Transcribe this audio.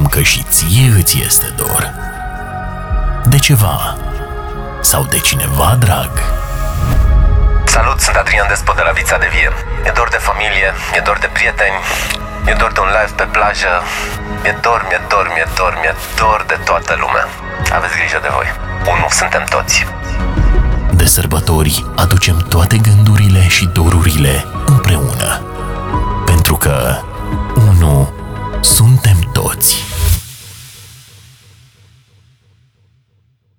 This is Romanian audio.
că și ție îți este dor. De ceva sau de cineva drag. Salut, sunt Adrian Despot de la Vița de Vie. Mi-e dor de familie, mi-e dor de prieteni, mi-e dor de un live pe plajă. Mi-e dor de toată lumea. Aveți grijă de voi. Unul suntem toți. De sărbători aducem toate gândurile și dorurile